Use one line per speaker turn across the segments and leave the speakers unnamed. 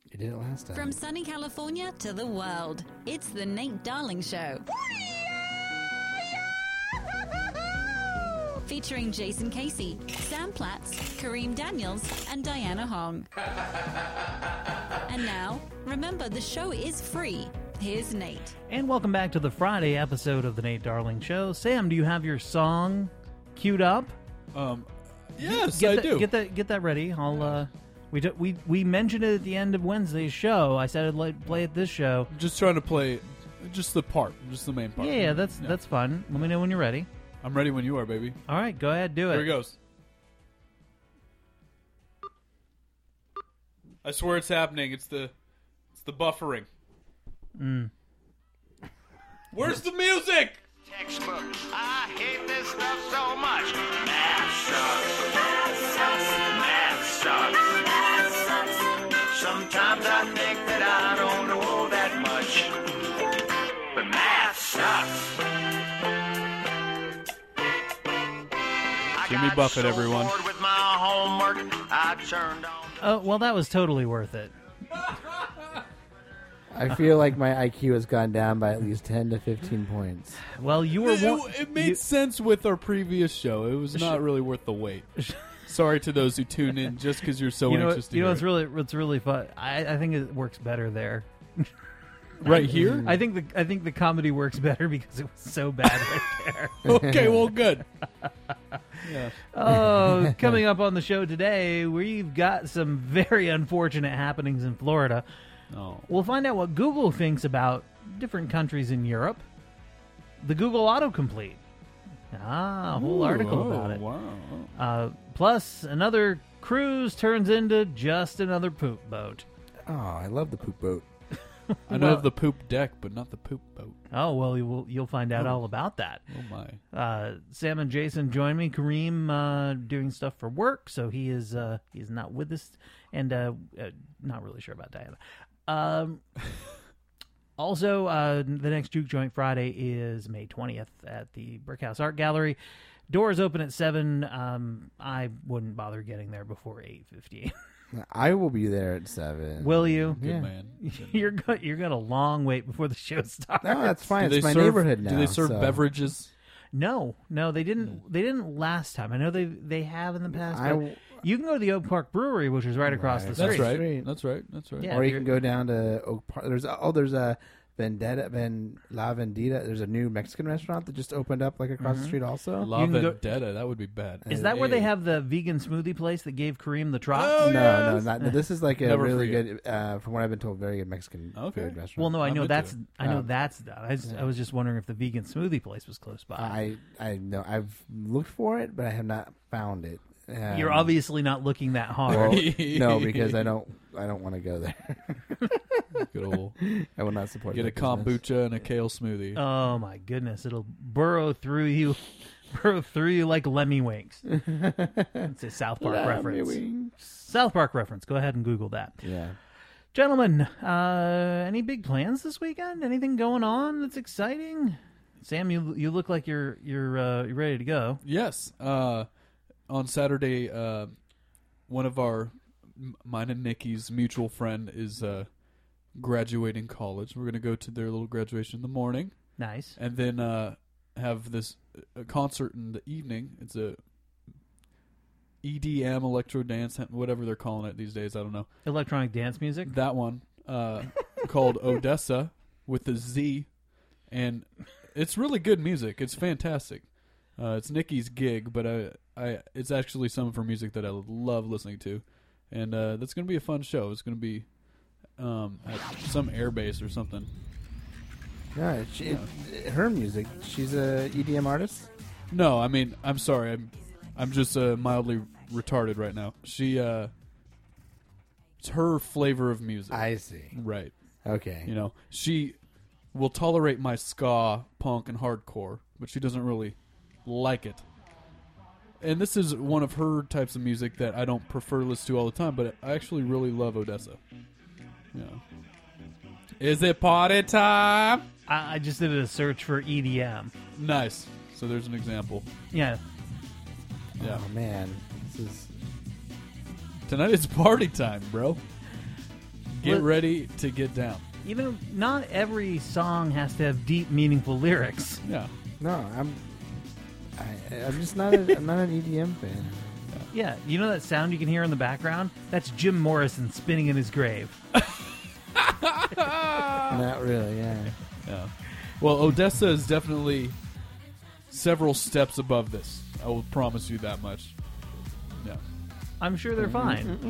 You did it last time.
From sunny California to the world, it's the Nate Darling Show. Featuring Jason Casey, Sam Platts, Kareem Daniels, and Diana Hong. And now, remember the show is free. Here's Nate.
And welcome back to the Friday episode of the Nate Darling Show. Sam, do you have your song queued up?
Yes, I do.
Get that ready. I'll we mentioned it at the end of Wednesday's show. I said I'd play it this show.
Just trying to play just the main part.
Yeah, that's fun. Let me know when you're ready.
I'm ready when you are, baby.
All right, go ahead, do it.
Here it goes. I swear it's happening. It's the buffering. Where's the music?
Textbook. I hate this stuff so much. Math sucks. Math sucks. Sometimes I think that I don't know that much. But math sucks.
Jimmy Buffett, everyone.
With my homework, I turned on.
Oh, well, that was totally worth it.
I feel like my IQ has gone down by at least 10 to 15 points.
Well, you were...
It made sense with our previous show. It was not really worth the wait. Sorry to those who tune in just because you're so anxious to hear it.
What's really fun? I think it works better there.
Right here?
I think the comedy works better because it was so bad right there.
Okay, well, good. Yeah.
Oh, coming up on the show today, we've got some very unfortunate happenings in Florida.
Oh.
We'll find out what Google thinks about different countries in Europe. The Google autocomplete. A whole article about it.
Wow.
Plus, another cruise turns into just another poop boat.
Oh, I love the poop boat.
I know of the poop deck, but not the poop boat.
Oh, well, you'll find out all about that.
Oh, my.
Sam and Jason join me. Kareem doing stuff for work, so he's not with us, and not really sure about Diana. Also, the next Juke Joint Friday is May 20th at the Brickhouse Art Gallery. Doors open at 7. I wouldn't bother getting there before 8:15.
I will be there at 7.
Will you?
Good man.
You're got a long wait before the show starts.
No, that's fine.
Do
It's
they
my
serve-
neighborhood now.
Do they serve
so.
beverages?
No, they didn't. They didn't last time. I know they have in the past. But you can go to the Oak Park Brewery, which is right across the street.
That's right.
Yeah.
Or you can go down to Oak Park. There's a La Vendetta. There's a new Mexican restaurant that just opened up like across the street also.
La Vendetta, that would be bad.
Is that where they have the vegan smoothie place that gave Kareem the trot?
Oh,
No, not. No, this is like a
Never
really
forget.
good, from what I've been told, very good Mexican food restaurant.
Well, no, I
I'm
know
with
that's
you.
that's done. I was just wondering if the vegan smoothie place was close by.
I know I've looked for it, but I have not found it.
You're obviously not looking that hard.
Well, no, because I don't want to go there.
Good old.
I will not support.
Get a
that business.
kombucha and a kale smoothie.
Oh my goodness, it'll burrow through you like Lemmy Winks. It's a South Park reference. South Park reference. Go ahead and Google that.
Yeah.
Gentlemen, any big plans this weekend? Anything going on that's exciting? Sam, you look like you're ready to go.
Yes. On Saturday, one of mine and Nikki's mutual friend is graduating college. We're going to go to their little graduation in the morning.
Nice.
And then have this concert in the evening. It's a EDM, electro dance, whatever they're calling it these days. I don't know.
Electronic dance music?
That one called Odessa with the Z. And it's really good music. It's fantastic. It's Nikki's gig, but it's actually some of her music that I love listening to. And that's going to be a fun show. It's going to be at some airbase or something.
Yeah, her music. She's a EDM artist.
No, I mean, I'm sorry. I'm just mildly retarded right now. It's her flavor of music.
I see.
Right.
Okay.
You know, she will tolerate my ska, punk, and hardcore, but she doesn't really like it. And this is one of her types of music that I don't prefer to listen to all the time, but I actually really love Odessa. Yeah. Is it party time?
I just did a search for EDM.
Nice. So there's an example.
Yeah.
Yeah.
Oh man, this is
Tonight is party time, bro. Get ready to get down.
Not every song has to have deep, meaningful lyrics.
Yeah.
No, I'm just not. I'm not an EDM fan.
Yeah, you know that sound you can hear in the background? That's Jim Morrison spinning in his grave.
Not really. Yeah.
Yeah. Well, Odessa is definitely several steps above this. I will promise you that much. Yeah.
I'm sure they're fine.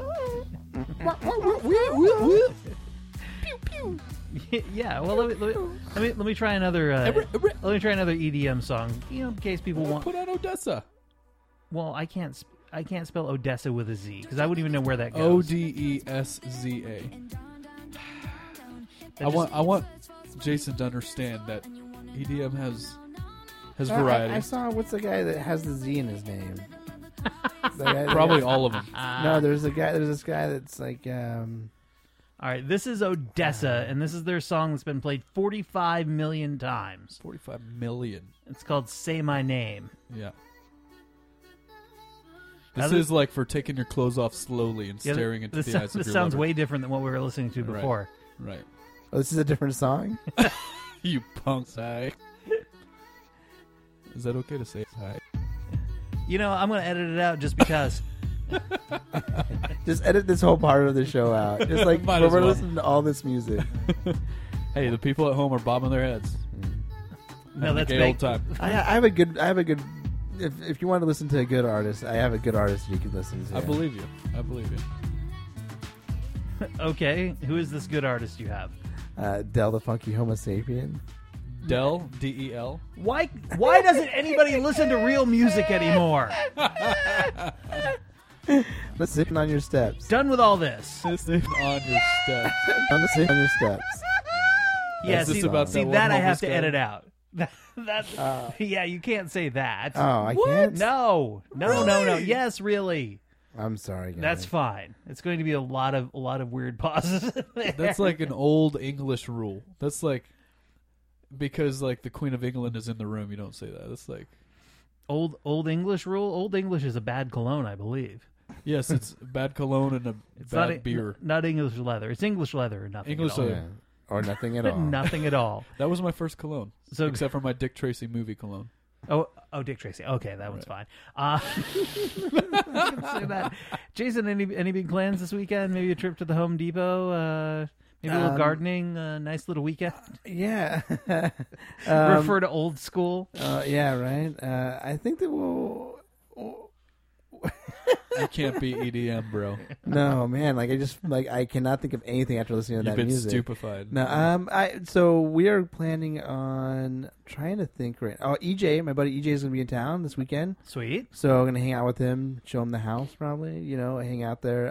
Yeah. Well, let me try another. Let me try another EDM song. In case people want.
Put on Odessa.
Well, I can't spell Odessa with a Z because I wouldn't even know where that goes.
Odessa. I want Jason to understand that EDM has variety.
I saw what's the guy that has the Z in his name. The guy that-
Probably all of them.
No, there's this guy that's like.
All right, this is Odessa, and this is their song that's been played 45 million times.
45 million.
It's called "Say My Name."
Yeah.
Now
This is like for taking your clothes off slowly and staring into the eyes of
This
your
sounds
lover.
way different than what we were listening to
Right.
before.
Right.
Oh, this is a different song.
You punk guy. Is that okay to say hi?
I'm going to edit it out just because.
Just edit this whole part of the show out. Just like
Might
we're
as well.
listening to all this music.
Hey, the people at home are bobbing their heads.
No,
Having a
that's
gay
big.
old time.
I have a good. If you want to listen to a good artist, I have a good artist you can listen to.
I believe you.
Okay, who is this good artist you have?
Del the Funky Homo Sapien.
Del, D-E-L.
Why doesn't anybody listen to real music anymore?
Let's sit on your steps.
Done with all this.
Listen on your steps.
Let's sit on your steps.
Yeah,
Is this
see,
about
see
that one
that I have
homeless
to
guy?
edit out. That's yeah, you can't say that.
Oh, I can't.
No. Yes, really.
I'm sorry, guys.
That's fine. It's going to be a lot of weird pauses in there.
That's like an old English rule. That's like because like the Queen of England is in the room. You don't say that. That's like
old English rule. Old English is a bad cologne, I believe.
yes, it's bad cologne and a
It's
bad beer.
Not English leather. It's English leather or nothing.
English
at all.
leather.
Yeah. Or nothing at all.
Nothing at all.
That was my first cologne.
So
Except for my Dick Tracy movie cologne.
Oh, Dick Tracy. Okay, that one's fine. I can say that. Jason, any big plans this weekend? Maybe a trip to the Home Depot. Maybe a little gardening. Nice little weekend.
Yeah.
Refer to old school.
Yeah, right. I think that we'll.
You can't be EDM, bro.
No, man. I cannot think of anything after listening to
You've
that
been
music.
stupefied.
No, so we are planning on trying to think right. Oh, EJ, my buddy EJ is gonna be in town this weekend,
Sweet.
so I'm gonna hang out with him, show him the house, probably. Hang out there.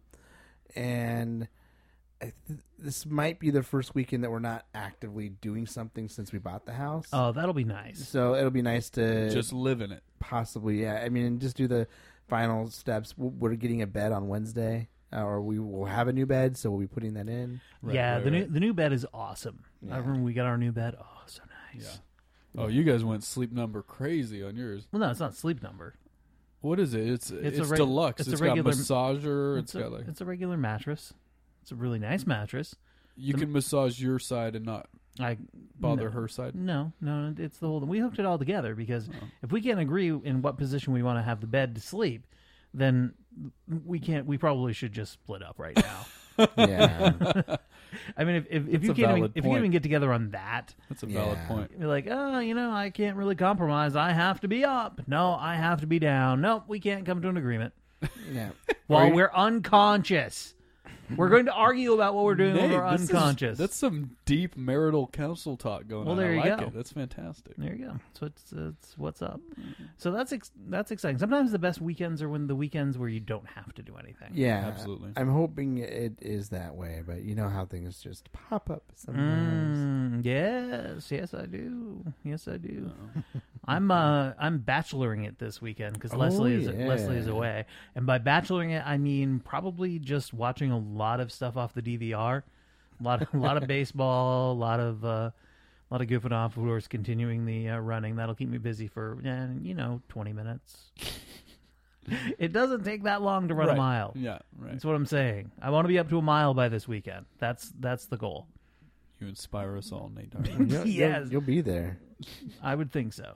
And this might be the first weekend that we're not actively doing something since we bought the house.
Oh, that'll be nice.
So it'll be nice to
Just live in it.
possibly, yeah. I mean, just do the final steps. We're getting a bed on Wednesday, or we will have a new bed, so we'll be putting that in.
Right,
yeah,
right,
the
right.
new bed is awesome.
Yeah.
I remember we got our new bed. Oh, so nice.
Yeah. Oh, you guys went sleep number crazy on yours.
Well, no, it's not Sleep Number.
What is it? It's
a reg-
deluxe.
it's a
It's
regular-
got massager. It's got like
It's a regular mattress. It's a really nice mattress.
you can massage your side and not
I
bother
no.
her side.
No, it's the whole thing. We hooked it all together because
Oh.
if we can't agree in what position we want to have the bed to sleep, then we can't. We probably should just split up right now.
Yeah.
I mean, if
That's
you
a
can't even,
valid
if you
point.
can't even get together on that,
That's a valid
Yeah.
point.
you're like, oh, I can't really compromise. I have to be up. No, I have to be down. Nope, we can't come to an agreement
Yeah.
while we're unconscious. We're going to argue about what we're doing when
Nate,
we're
this is-
unconscious.
That's some deep marital counsel talk going
Well,
on.
there
I
you
like
go.
it. That's fantastic.
There you go. So it's what's up. So that's exciting. Sometimes the best weekends are when the weekends where you don't have to do anything.
Yeah.
Absolutely.
I'm hoping it is that way, but you know how things just pop up sometimes.
Yes, I do. I'm bacheloring it this weekend because Leslie is away, and by bacheloring it I mean probably just watching a lot of stuff off the DVR, a lot of baseball, a lot of goofing off. Of course, continuing the running. That'll keep me busy for 20 minutes. It doesn't take that long to run a
Right.
mile.
Yeah, right.
That's what I'm saying. I want to be up to a mile by this weekend. That's the goal.
You inspire us all, Nate Darby.
Yes.
You'll be there.
I would think so.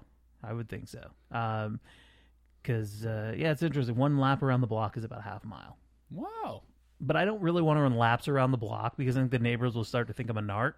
Because it's interesting. One lap around the block is about half a mile.
Wow.
But I don't really want to run laps around the block because I think the neighbors will start to think I'm a narc.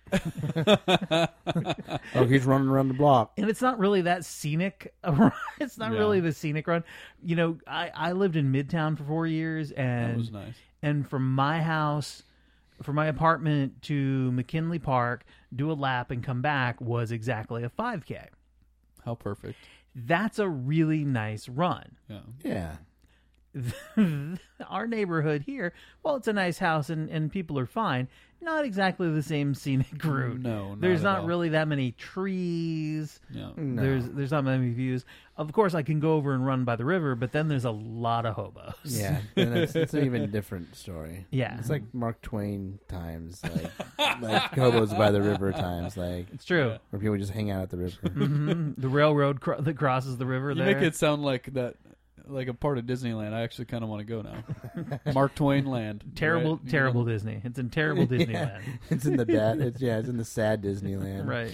Oh, he's running around the block.
And it's not really that scenic. a run. It's not
Yeah.
really the scenic run. You know, I lived in Midtown for 4 years, and
That was nice.
and from my house, from my apartment to McKinley Park, do a lap and come back was exactly a 5K.
How perfect.
That's a really nice run.
Yeah.
Yeah.
Our neighborhood here, well, it's a nice house and people are fine. Not exactly the same scenic route.
No, not
there's
at
not
all.
really that many trees.
Yeah.
No.
There's not many views. Of course, I can go over and run by the river, but then there's a lot of hobos.
Yeah. And it's an even different story.
Yeah.
It's like Mark Twain times, like hobos by the river times, like
It's true.
where people just hang out at the river.
The railroad that crosses the river
You
there.
make it sound like that, like a part of Disneyland. I actually kind of want to go now. Mark Twain Land.
terrible,
right? You
terrible
know?
Disney. It's in terrible Disneyland.
Yeah. It's in the it's in the sad Disneyland.
Right.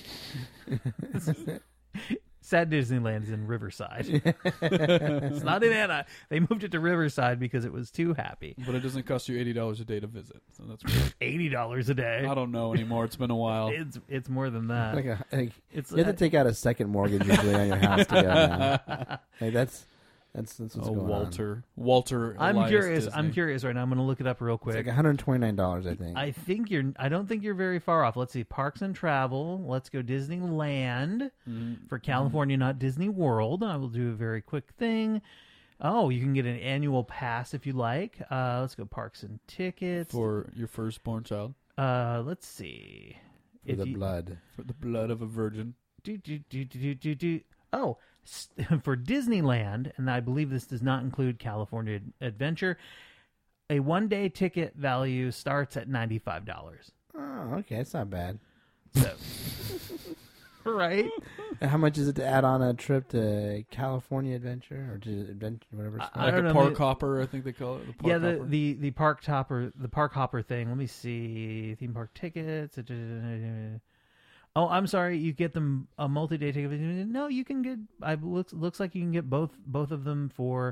Sad Disneyland is in Riverside. It's not in Anna. They moved it to Riverside because it was too happy.
But it doesn't cost you $80 a day to visit. So that's great.
$80 a day.
I don't know anymore. It's been a while.
It's more than that. It's
you have to take out a second mortgage usually on your house to go now. Like that's what's going on.
Walter.
I'm
Elias
curious.
Disney.
I'm curious right now. I'm going to look it up real
It's
quick.
like $129, I think.
I don't think you're very far off. Let's see. Parks and Travel. Let's go Disneyland for California, not Disney World. I will do a very quick thing. Oh, you can get an annual pass if you like. Let's go Parks and Tickets.
For your firstborn child.
Let's see.
For the blood.
For the blood of a virgin.
Oh, for Disneyland, and I believe this does not include California Adventure, a one-day ticket value starts at $95.
Oh, okay, it's not bad.
So, right?
And how much is it to add on a trip to California Adventure or to Adventure, whatever it's called?
I
Like
don't
a
know,
park
maybe-
hopper, I think they call it. The park
Yeah,
hopper.
the park hopper thing. Let me see. Theme park tickets. Oh, I'm sorry. You get them a multi-day ticket. No, you can get. Looks like you can get both of them for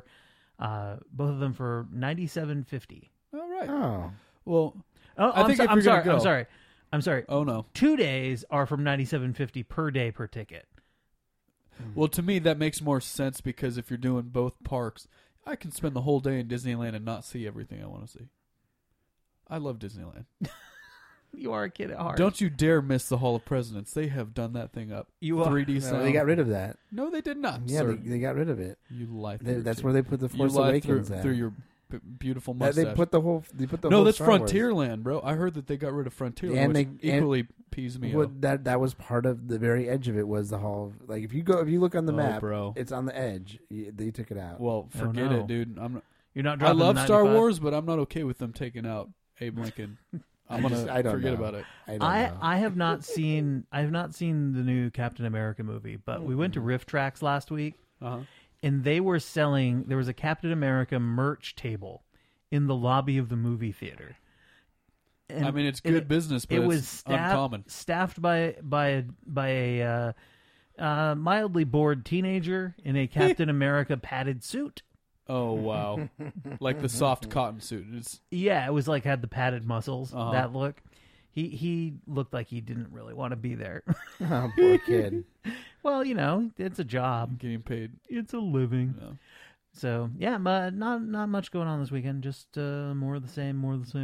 $97.50.
All right.
Oh,
Well,
Oh,
I think if you're gonna go-
I'm sorry.
oh no.
2 days are from $97.50 per day per ticket.
Well, to me, that makes more sense because if you're doing both parks, I can spend the whole day in Disneyland and not see everything I want to see. I love Disneyland.
You are a kid at heart.
Don't you dare miss the Hall of Presidents. They have done that thing up.
You are.
3D
no,
sound.
they got rid of that.
No, they did not.
Yeah,
sir.
they got rid of it.
You lie.
That's where they put the
you
Force
lie
Awakens
through,
at.
through your beautiful
They
mustache.
put the whole. They put the
no,
whole
that's
Star Wars.
Frontierland, bro. I heard that they got rid of Frontierland,
And
which
they- and-
equally pees me off.
That was part of the very edge of it was the hall. Like if you look on the
Oh,
map,
bro.
it's on the edge. They took it out.
Well,
Oh,
forget
no.
it, dude.
You're not
I
dropping
love
the
Star
95?
Wars, but I'm not okay with them taking out Abe Lincoln. I'm gonna
I don't
forget
know.
about it.
I don't know.
I have not seen the new Captain America movie, but we went to Rift Tracks last week,
Uh-huh.
and they were selling. There was a Captain America merch table in the lobby of the movie theater. And
I mean, it's good business, but
it
it's
was
uncommon.
staffed by a mildly bored teenager in a Captain America padded suit.
Oh wow, like the soft cotton suit. It's
Yeah, it was like had the padded muscles.
Uh-huh.
That look. He looked like he didn't really want to be there.
Oh, poor kid.
Well, it's a job.
getting paid.
It's a living.
Yeah.
So yeah, but not much going on this weekend. Just more of the same.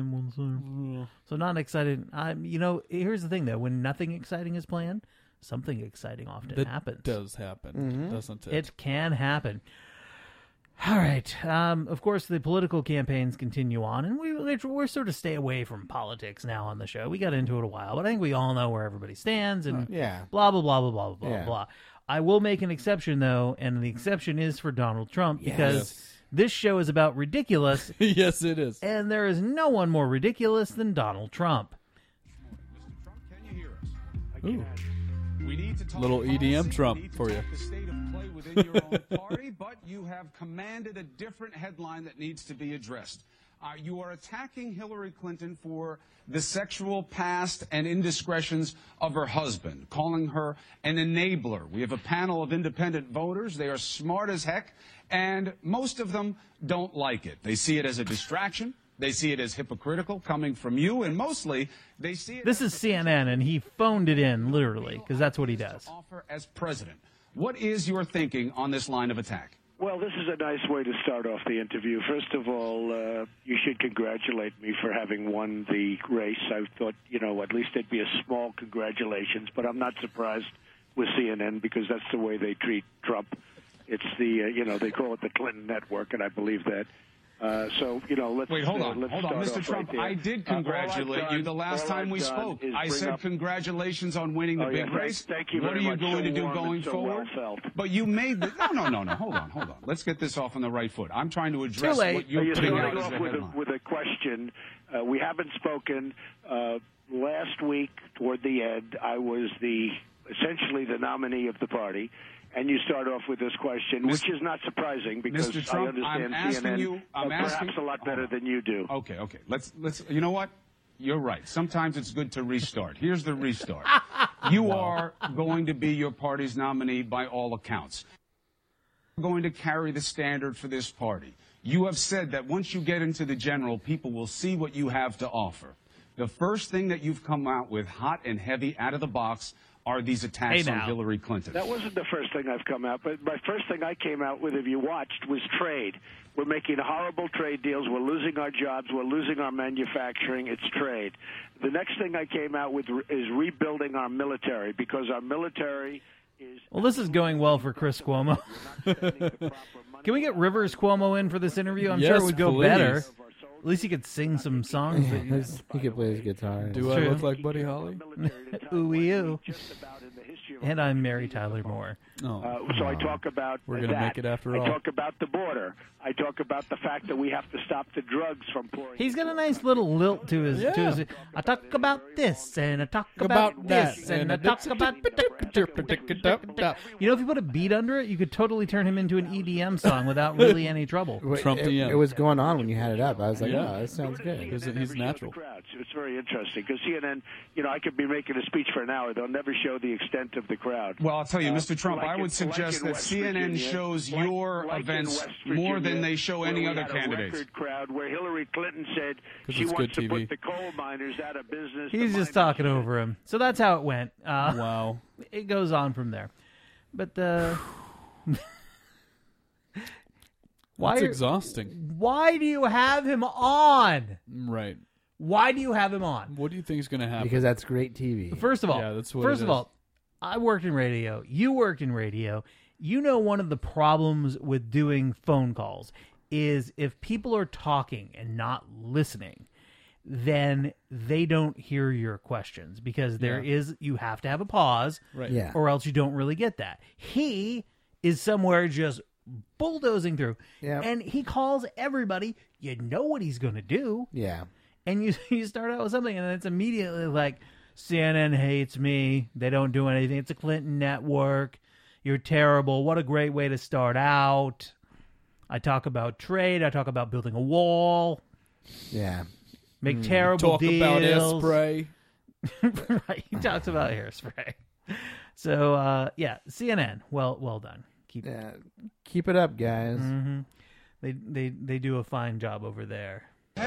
So not excited. Here's the thing though: when nothing exciting is planned, something exciting often
That
happens.
does happen, doesn't it?
It can happen. All right. Of course, the political campaigns continue on, and we're sort of stay away from politics now on the show. We got into it a while, but I think we all know where everybody stands, and
Yeah.
blah blah blah blah blah blah
Yeah.
blah. I will make an exception though, and the exception is for Donald Trump because
Yes.
this show is about ridiculous,
Yes, it is.
and there is no one more ridiculous than Donald Trump.
Ooh.
We need to talk
Little
policy,
EDM
we
Trump
need to
for
talk
you.
the state of play within your own party, but you have commanded a different headline that needs to be addressed. You are attacking Hillary Clinton for the sexual past and indiscretions of her husband, calling her an enabler. We have a panel of independent voters. They are smart as heck, and most of them don't like it. They see it as a distraction. They see it as hypocritical coming from you, and mostly they see it.
This is CNN, and he phoned it in literally because that's what he does.
Offer as president. What is your thinking on this line of attack?
Well, this is a nice way to start off the interview. First of all, you should congratulate me for having won the race. I thought, at least there'd be a small congratulations, but I'm not surprised with CNN because that's the way they treat Trump. It's the, they call it the Clinton Network, and I believe that. Let's
Wait, hold on,
let's
hold on,
start
Mr.
off
Trump.
right there.
I did congratulate you the last time we spoke. I said congratulations on winning the big race.
Thank you
What are
very
you
much.
going to do
warm
going
and so
forward?
well felt.
But you made the no. Hold on. Let's get this off on the right foot. I'm trying to address
late.
what you're
You're
putting
starting
out as
off
the
with
headline.
with a question. We haven't spoken. Last week, toward the end, I was essentially the nominee of the party. And you start off with this question, which is not surprising because
Mr. Trump,
I understand
I'm asking
CNN
you- I'm
perhaps
asking-
a lot better than you do.
Okay. Let's. You know what? You're right. Sometimes it's good to restart. Here's the restart. You are going to be your party's nominee by all accounts. You're going to carry the standard for this party. You have said that once you get into the general, people will see what you have to offer. The first thing that you've come out with, hot and heavy, out of the box, are these attacks on Hillary Clinton.
That wasn't the first thing I've come out, but my first thing I came out with, if you watched, was trade. We're making horrible trade deals. We're losing our jobs. We're losing our manufacturing. It's trade. The next thing I came out with is rebuilding our military because our military is...
Well, this is going well for Chris Cuomo. Can we get Rivers Cuomo in for this interview? I'm sure it would go
please.
better. At least he could sing some songs.
He could play his guitar.
Do I
true.
look like Buddy Holly?
Ooh. And I'm Mary Tyler Moore.
Oh.
So I talk about
We're gonna
that.
make it after all.
I talk about the border. I talk about the fact that we have to stop the drugs from pouring.
He's got a nice little lilt to his. To his I talk about this, and I talk about this, and I talk about. You know, if you put a beat under it, you could totally turn him into an EDM song without really any trouble.
Trump
it,
DM.
it was going on when you had it up. I was like,
Yeah.
oh, that sounds good.
He's natural.
Crowds. It's very interesting because CNN, I could be making a speech for an hour. They'll never show the extent of the crowd.
Well, I'll tell you, Mr. Trump,
like
I
in-
would suggest
like in
that
West
CNN
Virginia,
shows
like-
your
like in
events
West
more than
Virginia,
they show
where
any
we
other
had a
candidates.
record crowd where Hillary Clinton said
'Cause
she
it's
wants
good
to
TV.
put the coal miners out of business.
He's
The
just
miners-
talking over him. So that's how it went.
Wow.
It goes on from there. But why?
That's exhausting.
Why do you have him on?
Right.
Why do you have him on?
What do you think is going to happen?
Because that's great TV.
First of all,
Yeah, that's what
first
it
of
is.
all, I worked in radio. You worked in radio. You know one of the problems with doing phone calls is if people are talking and not listening, then they don't hear your questions because you have to have a pause,
Right.
Yeah.
or else you don't really get that. He is somewhere just bulldozing through,
Yeah.
and he calls everybody. You know what he's going to do.
Yeah.
And you start out with something, and it's immediately like, CNN hates me. They don't do anything. It's a Clinton network. You're terrible. What a great way to start out. I talk about trade. I talk about building a wall.
Yeah.
Make terrible
Talk about
deals.
hairspray.
Right. He talks about hairspray. So, CNN. Well done.
Keep it up, guys.
They do a fine job over there.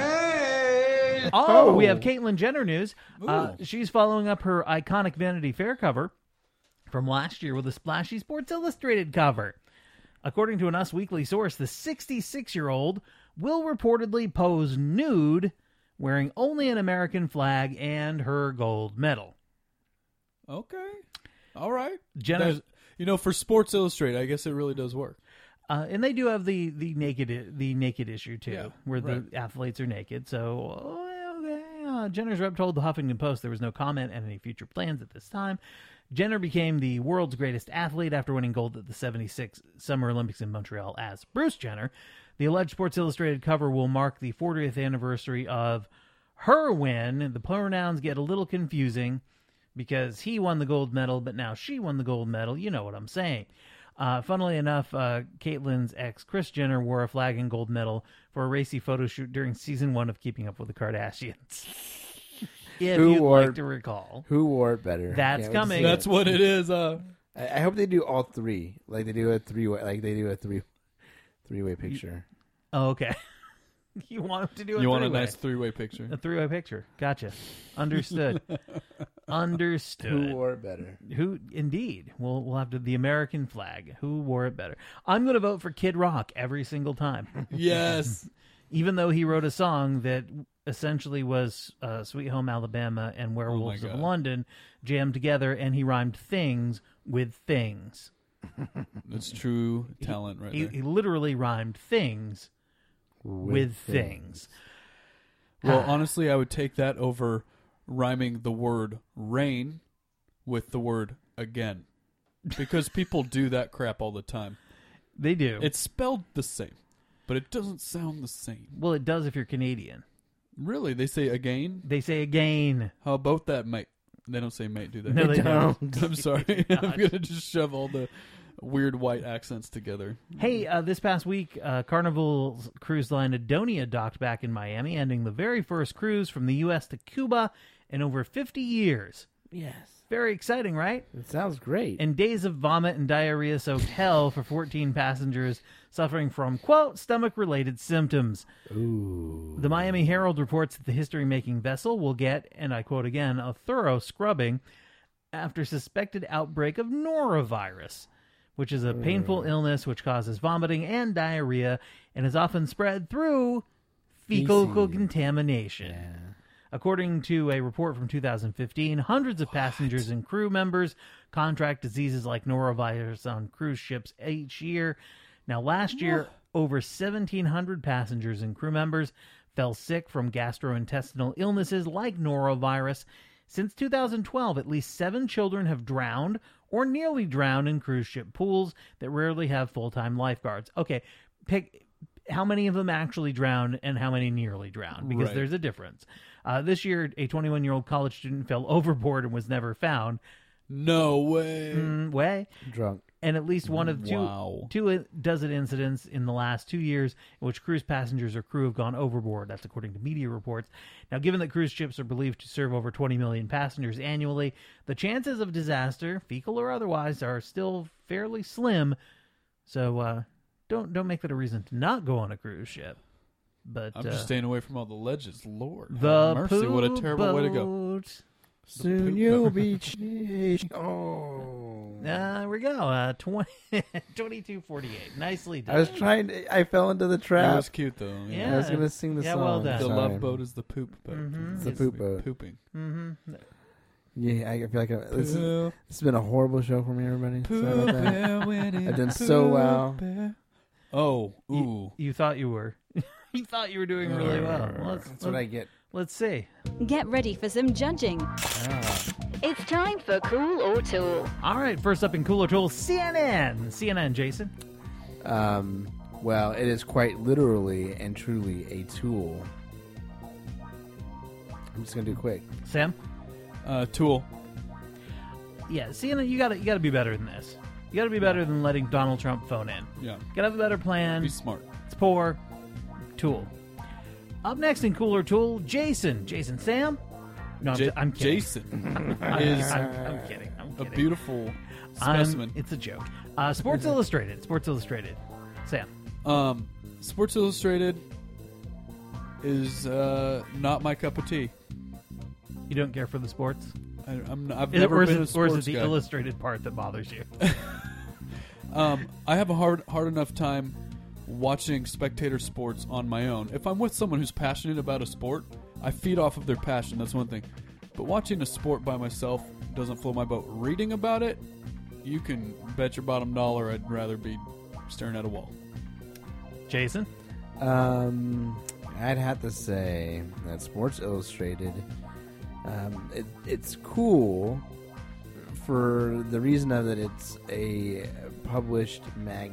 Oh, we have Caitlyn Jenner news. She's following up her iconic Vanity Fair cover from last year with a splashy Sports Illustrated cover. According to an Us Weekly source, the 66-year-old will reportedly pose nude, wearing only an American flag and her gold medal.
Okay. All right.
Jenner's,
for Sports Illustrated, I guess it really does work.
and they do have the naked issue too,
Yeah,
where
right.
the athletes are naked. So okay. Jenner's rep told the Huffington Post there was no comment on any future plans at this time. Jenner became the world's greatest athlete after winning gold at the 76 Summer Olympics in Montreal as Bruce Jenner. The alleged Sports Illustrated cover will mark the 40th anniversary of her win. The pronouns get a little confusing. because he won the gold medal, but now she won the gold medal. You know what I'm saying. Funnily enough, Caitlyn's ex, Kris Jenner, wore a flag and gold medal for a racy photo shoot during season 1 of Keeping Up with the Kardashians. If you'd like to recall.
Who wore it better?
That's coming.
That's what it is.
I hope they do all three. Like they do a three-way. Like they do a three-way picture.
Oh, okay. You want them to do a
You
three-way.
want a nice three-way picture.
A three-way picture. Gotcha. Understood. Understood.
Who wore it better?
Who, indeed. We'll have the American flag. Who wore it better? I'm going to vote for Kid Rock every single time.
Yes.
Even though he wrote a song that essentially was Sweet Home Alabama and Werewolves of London jammed together, and he rhymed things with things.
That's true talent right there.
He literally rhymed things with things.
Well, honestly, I would take that over rhyming the word rain with the word again. Because people do that crap all the time.
They do.
It's spelled the same, but it doesn't sound the same.
Well, it does if you're Canadian.
Really? They say again?
They say again.
How about that, mate? They don't say mate, do they?
No, they don't.
I'm sorry. I'm going to just shove all the weird white accents together.
Hey, this past week, Carnival's cruise line Adonia docked back in Miami, ending the very first cruise from the U.S. to Cuba in over 50 years.
Yes.
Very exciting, right?
It sounds great.
And days of vomit and diarrhea soaked hell for 14 passengers suffering from, quote, stomach-related symptoms.
Ooh.
The Miami Herald reports that the history-making vessel will get, and I quote again, a thorough scrubbing after suspected outbreak of norovirus, which is a painful illness which causes vomiting and diarrhea and is often spread through fecal contamination.
Yeah.
According to a report from 2015, hundreds of passengers and crew members contract diseases like norovirus on cruise ships each year. Now, last year, over 1,700 passengers and crew members fell sick from gastrointestinal illnesses like norovirus. Since 2012, at least 7 children have drowned or nearly drowned in cruise ship pools that rarely have full-time lifeguards. Okay, pick how many of them actually drowned and how many nearly drowned, because there's a difference. This year, a 21-year-old college student fell overboard and was never found.
No way.
Drunk.
And at least one of two dozen incidents in the last 2 years in which cruise passengers or crew have gone overboard. That's according to media reports. Now, given that cruise ships are believed to serve over 20 million passengers annually, the chances of disaster, fecal or otherwise, are still fairly slim. So don't make that a reason to not go on a cruise ship. But
I'm just staying away from all the ledges. Lord,
the
have mercy! What a terrible way to go.
Soon you'll be changed. Oh.
There we go. 2248. Nicely done.
I was trying to, I fell into the trap.
That was cute, though.
Yeah.
I was going to sing the song.
well done.
The
Sorry.
love boat is the poop boat.
Mm-hmm.
It's the poop boat.
Pooping.
Mm-hmm.
Yeah, I feel like this has been a horrible show for me, everybody. Sorry about that. I've done so well.
Oh, ooh.
You thought you were. You thought you were doing really well.
That's what I get.
Let's see.
Get ready for some judging. It's time for Cool or Tool.
All right, first up in Cool or Tool, CNN. CNN, Jason.
Well, it is quite literally and truly a tool. I'm just going to do quick.
Sam?
Tool.
Yeah, CNN, you gotta be better than this. You gotta be better than letting Donald Trump phone in.
Yeah.
Gotta have a better plan.
Be smart.
It's poor. Tool. Up next in Cool or Tool, Jason. Jason, Sam? No, I'm kidding.
Jason
I'm
is
kidding. I'm
a
kidding.
beautiful specimen.
It's a joke. Sports Illustrated. Sports Illustrated. Sam.
Sports Illustrated is not my cup of tea.
You don't care for the sports?
I've never been a sports
or is it the
guy.
illustrated part that bothers you?
I have a hard enough time watching spectator sports on my own. If I'm with someone who's passionate about a sport, I feed off of their passion. That's one thing. But watching a sport by myself doesn't float my boat. Reading about it, you can bet your bottom dollar I'd rather be staring at a wall.
Jason?
I'd have to say that Sports Illustrated, it's cool for the reason of that it's a published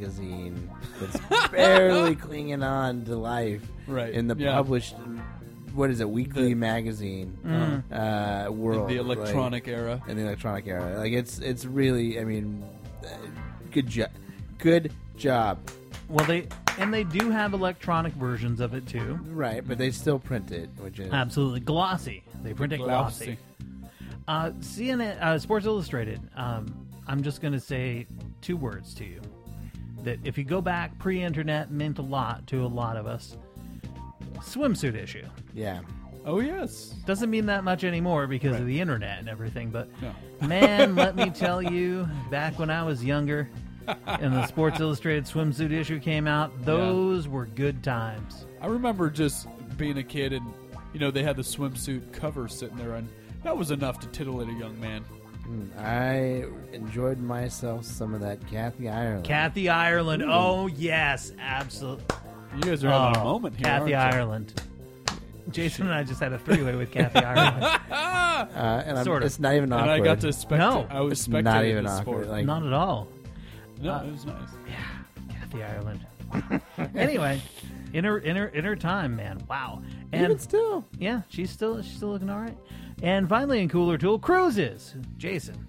magazine that's barely clinging on to life
Right.
in the
Yeah.
published what is it? Weekly magazine world.
In the electronic era.
In the electronic era, like it's really. I mean, good job.
Well, they do have electronic versions of it too.
Right, but they still print it, which is
Absolutely glossy. They print it glossy. CNN, Sports Illustrated. I'm just going to say 2 words to you. That if you go back pre-internet, meant a lot to a lot of us. Swimsuit issue.
Yeah.
Oh, yes.
Doesn't mean that much anymore because of the internet and everything. But
No.
man, let me tell you, back when I was younger and the Sports Illustrated swimsuit issue came out, those were good times.
I remember just being a kid and, they had the swimsuit cover sitting there, and that was enough to titillate a young man.
I enjoyed myself some of that Kathy Ireland.
Kathy Ireland. Oh, yes. Absolutely.
You guys are having a moment here,
Kathy
aren't you?
Ireland. Jason and I just had a 3-way with Kathy Ireland.
And
Sort of.
It's not even
And
awkward.
I got to spectate.
No.
I was
It's
spectating
not even
the
awkward.
sport.
Like,
Not at all.
No, it was nice.
Kathy Ireland. Anyway, in her time, man. Wow. And
even still.
yeah, she's still looking all right. And finally, in Cooler Tool, cruises. Jason.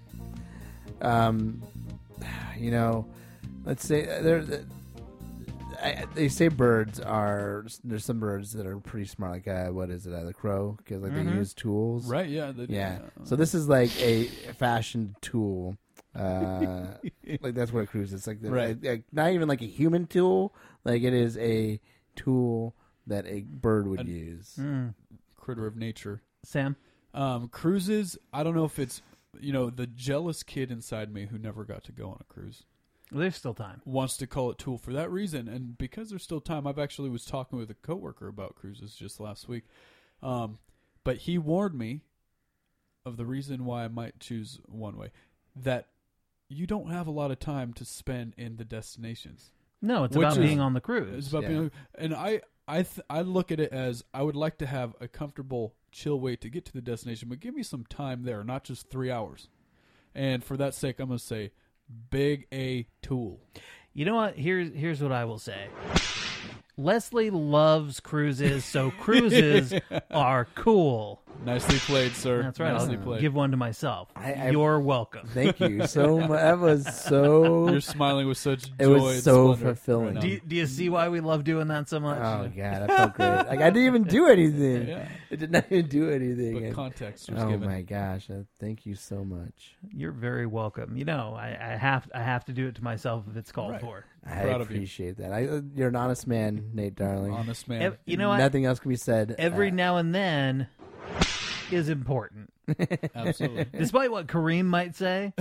Let's say they say birds are. There's some birds that are pretty smart. Like what is it? The crow, because they use tools.
Right, yeah. They did,
Yeah. So this is like a fashioned tool. Like that's what a cruise is. Like,
Right.
like not even like a human tool. Like it is a tool that a bird would use.
Critter of nature.
Sam.
Cruises, I don't know if it's, the jealous kid inside me who never got to go on a cruise
Well, there's still time.
wants to call it tool for that reason. And because there's still time, I've actually was talking with a coworker about cruises just last week. But he warned me of the reason why I might choose one way, that you don't have a lot of time to spend in the destinations.
No, it's
Which
about
is-
being on the
It's
cruise.
about
Yeah.
being, and I look at it as I would like to have a comfortable, chill way to get to the destination, but give me some time there, not just 3 hours. And for that sake, I'm going to say big A tool.
You know what? Here's what I will say. Leslie loves cruises, so cruises are cool.
Nicely played, sir.
That's right.
Nicely
I'll
played.
give one to myself.
I-
You're welcome.
Thank you so much. That was so.
You're smiling with such joy.
It was
and
so
splendor
fulfilling.
right now.
Do you see why we love doing that so much?
Oh god, I felt great. Like I didn't even do anything.
Yeah.
It did not even do anything.
But
And-
context was
oh
given.
my gosh! Thank you so much.
You're very welcome. I have to do it to myself if it's called
Right.
for.
I
Proud of you.
appreciate that. You're an honest man, Nate, darling.
Honest man.
You know what?
Nothing else can be said.
Every now and then is important.
Absolutely.
Despite what Kareem might say,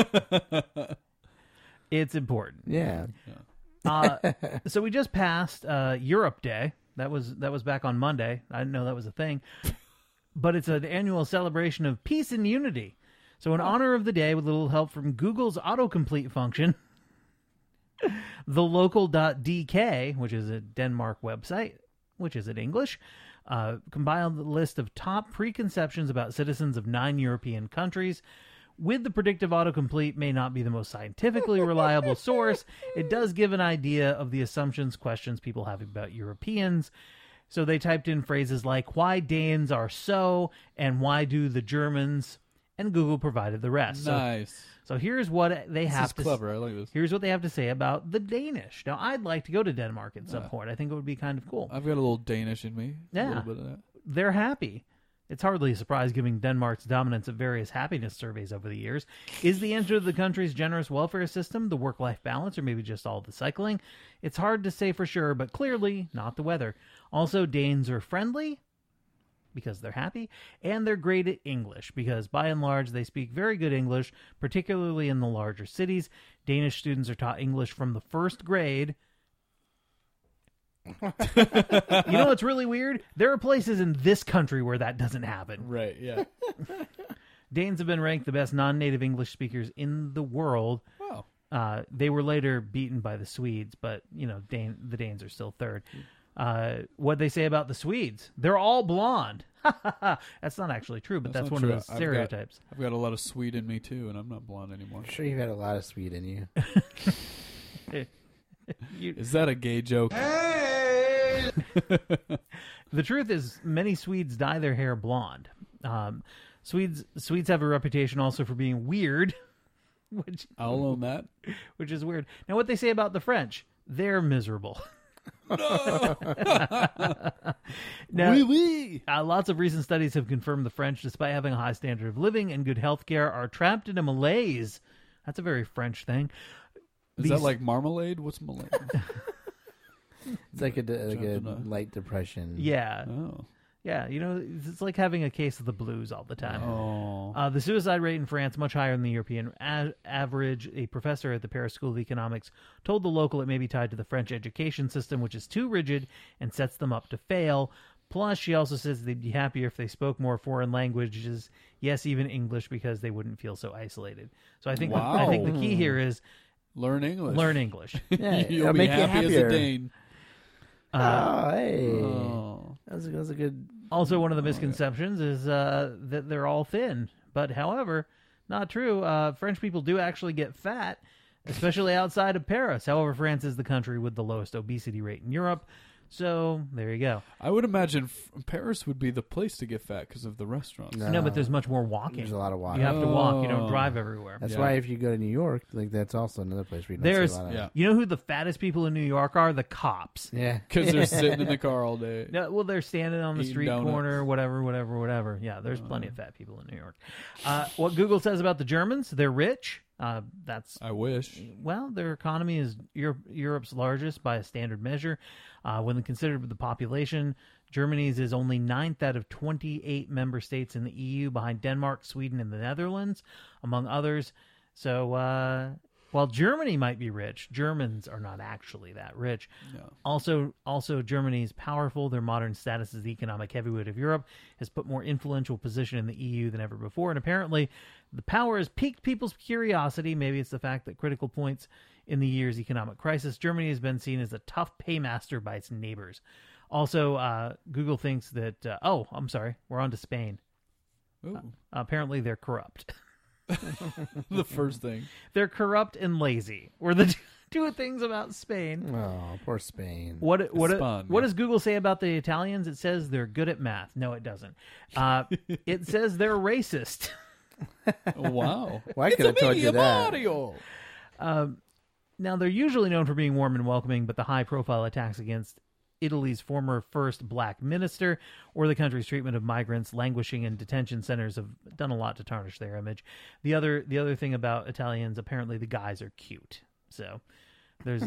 it's important.
Yeah.
So we just passed Europe Day. That was back on Monday. I didn't know that was a thing. But it's an annual celebration of peace and unity. So in honor of the day, with a little help from Google's autocomplete function, the local.dk, which is a Denmark website, which is in English, compiled a list of top preconceptions about citizens of 9 European countries. With the predictive autocomplete may not be the most scientifically reliable source, it does give an idea of the assumptions, questions people have about Europeans. So they typed in phrases like, why Danes are so, and why do the Germans, and Google provided the rest.
Nice.
So here's what they
This
have
is
to
clever. I like this.
Here's what they have to say about the Danish. Now, I'd like to go to Denmark at some point. I think it would be kind of cool.
I've got a little Danish in me. A
Yeah.
little bit of that.
They're happy. It's hardly a surprise given Denmark's dominance of various happiness surveys over the years. Is the answer to the country's generous welfare system, the work-life balance, or maybe just all the cycling? It's hard to say for sure, but clearly not the weather. Also, Danes are friendly because they're happy, and they're great at English because, by and large, they speak very good English, particularly in the larger cities. Danish students are taught English from the first grade. You know what's really weird? There are places in this country where that doesn't happen.
Right, yeah.
Danes have been ranked the best non-native English speakers in the world.
Wow.
They were later beaten by the Swedes, but, the Danes are still third. What they say about the Swedes? They're all blonde. That's not actually true, but that's
not
one
true.
of those stereotypes.
I've got a lot of Swede in me, too, and I'm not blonde anymore.
I'm sure you've had a lot of sweet in you.
Is that a gay joke?
The truth is, many Swedes dye their hair blonde. Swedes have a reputation also for being weird, which
I'll own that.
which is weird. Now, what they say about the French, they're miserable. Now,
Oui, oui.
lots of recent studies have confirmed the French, despite having a high standard of living and good health care, are trapped in a malaise. That's a very French thing.
Is that like marmalade? What's malade?
It's like a
Jumping up.
light depression.
Yeah.
Oh.
Yeah, it's like having a case of the blues all the time.
Oh.
The suicide rate in France much higher than the European average. A professor at the Paris School of Economics told the local it may be tied to the French education system, which is too rigid and sets them up to fail. Plus, she also says they'd be happier if they spoke more foreign languages, yes, even English, because they wouldn't feel so isolated. So I think
Wow.
the key here is
Learn English.
learn English.
Yeah,
You'll
it'll
be
make you
happy as
happier.
a Dane.
Oh, hey.
Oh.
That's a good.
Also, one of the misconceptions is that they're all thin. But, however, not true. French people do actually get fat, especially outside of Paris. However, France is the country with the lowest obesity rate in Europe. So, there you go.
I would imagine Paris would be the place to get fat because of the restaurants.
No.
No, but there's much more walking.
There's a lot of walking.
You have to walk. You
Oh.
don't drive everywhere.
That's
Yeah.
why if you go to New York, like that's also another place where you don't
There's,
see a lot of.
Yeah.
you know who the fattest people in New York are? The cops.
Yeah.
Because they're sitting in the car all day.
No, well, they're standing on the
Eating
street
donuts.
corner, whatever. Yeah, there's plenty of fat people in New York. What Google says about the Germans, they're rich. That's
I wish.
well, their economy is Europe's largest by a standard measure. When considered the population, Germany's is only 9th out of 28 member states in the EU, behind Denmark, Sweden, and the Netherlands, among others. So while Germany might be rich, Germans are not actually that rich.
No.
Also, Germany is powerful. Their modern status as the economic heavyweight of Europe has put more influential position in the EU than ever before. And apparently, the power has piqued people's curiosity. Maybe it's the fact that critical points in the year's economic crisis, Germany has been seen as a tough paymaster by its neighbors. Also, Google thinks that... I'm sorry. We're on to Spain.
Ooh.
Apparently, they're corrupt.
The first thing.
They're corrupt and lazy. Were the two things about Spain.
Oh, poor Spain.
What
Spain.
does Google say about the Italians? It says they're good at math. No, it doesn't. It says they're racist.
Wow.
Well, I could have told you that.
Mario.
Now, they're usually known for being warm and welcoming, but the high-profile attacks against Italy's former first black minister or the country's treatment of migrants languishing in detention centers have done a lot to tarnish their image. The other thing about Italians, apparently the guys are cute. So there's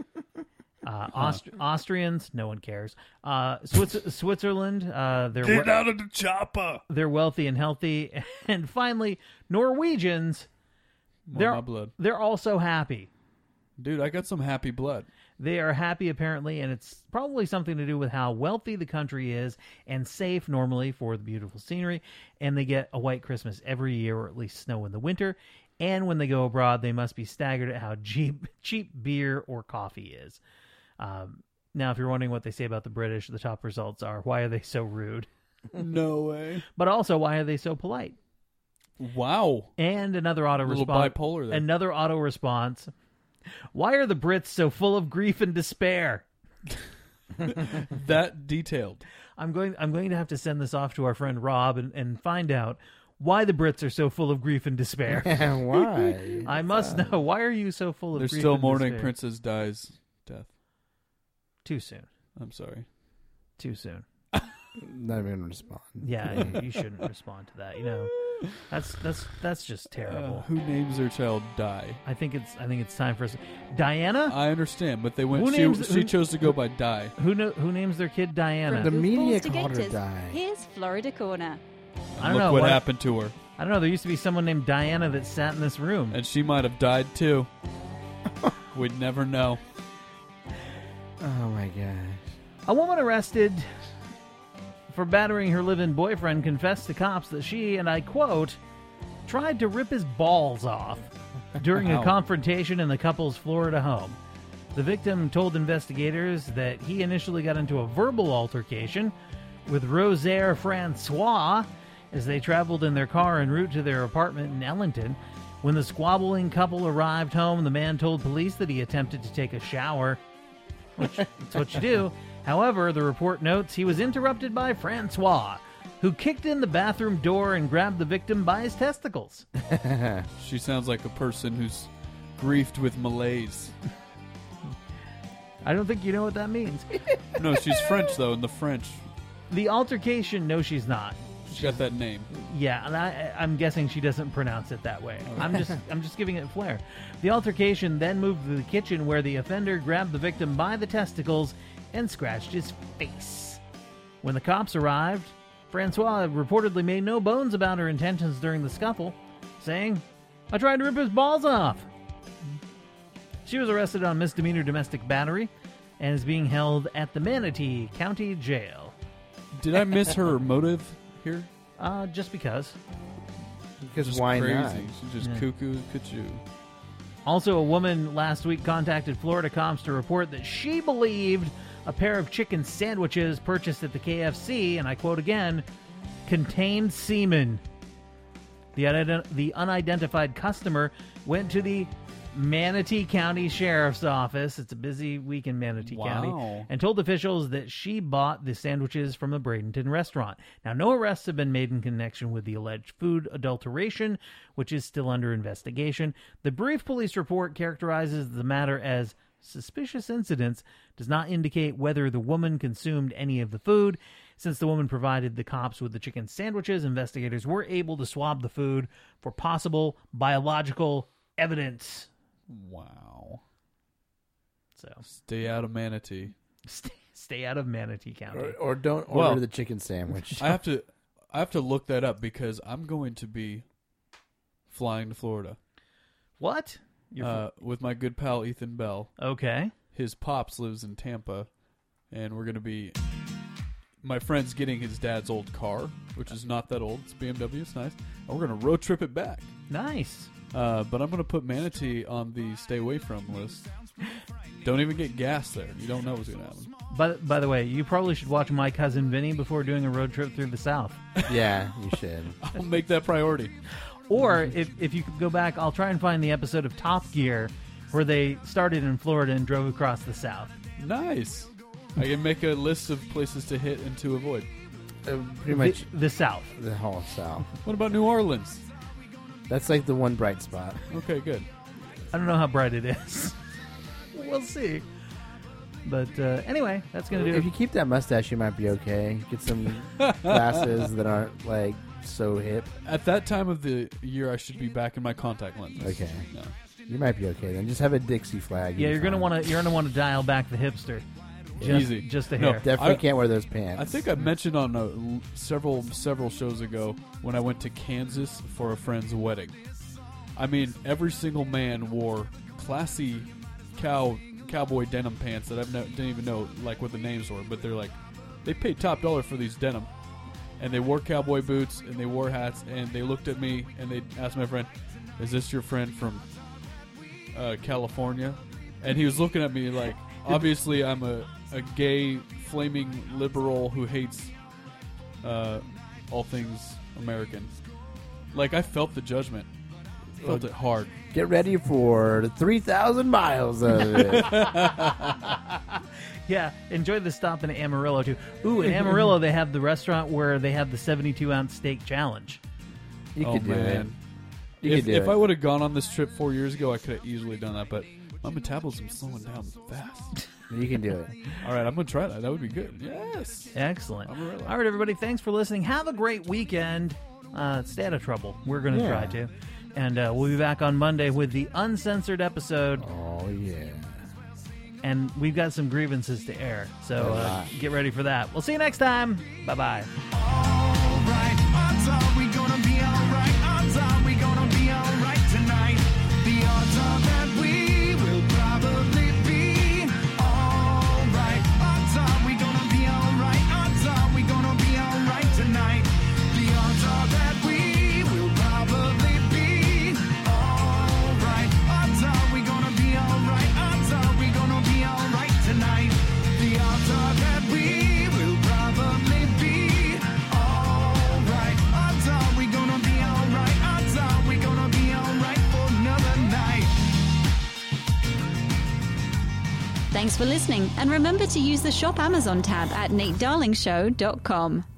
Austrians, no one cares. Switzerland,
Get out of the chopper.
they're wealthy and healthy. And finally, Norwegians,
My blood.
they're also happy.
Dude, I got some happy blood.
They are happy, apparently, and it's probably something to do with how wealthy the country is and safe normally for the beautiful scenery. And they get a white Christmas every year, or at least snow in the winter. And when they go abroad, they must be staggered at how cheap beer or coffee is. Now, if you're wondering what they say about the British, the top results are, why are they so rude?
No way.
But also, why are they so polite?
Wow.
And another auto
A little
response.
bipolar there.
Another auto response. Why are the Brits so full of grief and despair?
That detailed.
I'm going to have to send this off to our friend Rob and find out why the Brits are so full of grief and despair.
Why?
I must know. Why are you so full of
They're
grief
still
and
mourning
despair?
Princess Di's death.
Too soon.
I'm sorry.
Too soon.
Not even gonna respond.
Yeah, you shouldn't respond to that. You know, that's just terrible.
Who names their child Di?
I think it's time for us. Diana?
I understand, but they went.
Who
She chose to go by Di.
Who names their kid Diana?
The media
Goofballs to
called her
gators.
Di.
Here's Florida Corner.
I don't
Look
know
what happened to her,
I don't know. There used to be someone named Diana that sat in this room.
and she might have died too. We'd never know.
Oh my gosh.
A woman arrested for battering her live-in boyfriend confessed to cops that she, and I quote, tried to rip his balls off during a
Ow.
confrontation in the couple's Florida home. The victim told investigators that he initially got into a verbal altercation with Rosaire Francois as they traveled in their car en route to their apartment in Ellington. When the squabbling couple arrived home, the man told police that he attempted to take a shower, which is what you do, However, the report notes he was interrupted by Francois, who kicked in the bathroom door and grabbed the victim by his testicles.
She sounds like a person who's griefed with malaise.
I don't think you know what that means.
No, she's French, though, in the French.
The altercation, no, she's not.
She's got that name.
Yeah, and I'm guessing she doesn't pronounce it that way. I'm just giving it flair. The altercation then moved to the kitchen, where the offender grabbed the victim by the testicles and scratched his face. When the cops arrived, Francois reportedly made no bones about her intentions during the scuffle, saying, "I tried to rip his balls off." She was arrested on misdemeanor domestic battery and is being held at the Manatee County Jail.
Did I miss her motive here?
Just because.
Because
Just
why
crazy.
not?
She's just cuckoo, cuckoo.
Also, a woman last week contacted Florida cops to report that she believed a pair of chicken sandwiches purchased at the KFC, and I quote again, contained semen. The unidentified customer went to the Manatee County Sheriff's Office, it's a busy week in Manatee County, and told officials that she bought the sandwiches from a Bradenton restaurant. Now, no arrests have been made in connection with the alleged food adulteration, which is still under investigation. The brief police report characterizes the matter as suspicious incidents, does not indicate whether the woman consumed any of the food. Since the woman provided the cops with the chicken sandwiches, investigators were able to swab the food for possible biological evidence.
Wow.
So
Stay out of Manatee.
stay out of Manatee County.
Or don't order the chicken sandwich.
I have to look that up because I'm going to be flying to Florida.
What?
With my good pal Ethan Bell.
Okay.
His pops lives in Tampa, and we're going to be... My friend's getting his dad's old car, which is not that old. It's BMW. It's nice. And we're going to road trip it back.
Nice.
But I'm going to put Manatee on the stay away from list. Don't even get gas there. You don't know what's going to happen.
By the way, you probably should watch My Cousin Vinny before doing a road trip through the South.
Yeah, you should.
I'll make that priority.
Or if you could go back, I'll try and find the episode of Top Gear where they started in Florida and drove across the South.
Nice. I can make a list of places to hit and to avoid.
Pretty much
The South.
the whole South.
What about New Orleans?
That's like the one bright spot.
Okay, good.
I don't know how bright it is. We'll see. But anyway, that's going to do
If
it.
you keep that mustache, you might be okay. Get some glasses that aren't like so hip.
At that time of the year, I should be back in my contact lenses.
Okay.
No.
You might be okay then. Just have a Dixie flag.
Yeah, you're gonna want to dial back the hipster.
Easy.
Just a
No,
hair.
Definitely can't wear those pants.
I think I mentioned on several shows ago when I went to Kansas for a friend's wedding. I mean, every single man wore classy cowboy denim pants that I didn't even know like what the names were, but they paid top dollar for these denim, and they wore cowboy boots and they wore hats, and they looked at me and they asked my friend, "Is this your friend from California?" And he was looking at me like, obviously I'm a gay flaming liberal who hates all things American. Like, I felt the judgment. Felt it hard.
Get ready for the 3,000 miles of it.
Yeah, enjoy the stop in Amarillo too. Ooh, in Amarillo they have the restaurant where they have the 72-ounce steak challenge.
You
Oh,
could do it.
man.
You could do
If
it.
I would have gone on this trip 4 years ago, I could have easily done that, but my metabolism's slowing down fast.
You can do it.
All right, I'm going to try that. That would be good. Yes.
Excellent.
Amarillo.
All right, everybody, thanks for listening. Have a great weekend. Stay out of trouble. We're going to
Yeah.
try to. And we'll be back on Monday with the uncensored episode.
Oh, yeah.
And we've got some grievances to air. So get ready for that. We'll see you next time. Bye-bye.
Odds are we gonna be alright? Odds are we gonna be alright tonight? The odds are that we will probably be alright. Odds are we gonna be alright? Odds are we gonna be alright tonight? The odds are that we will probably be alright. Odds are we gonna be alright? Odds are we gonna be alright tonight? The odds are that we will probably be alright. Odds
Thanks for listening, and remember to use the Shop Amazon tab at natedarlingshow.com.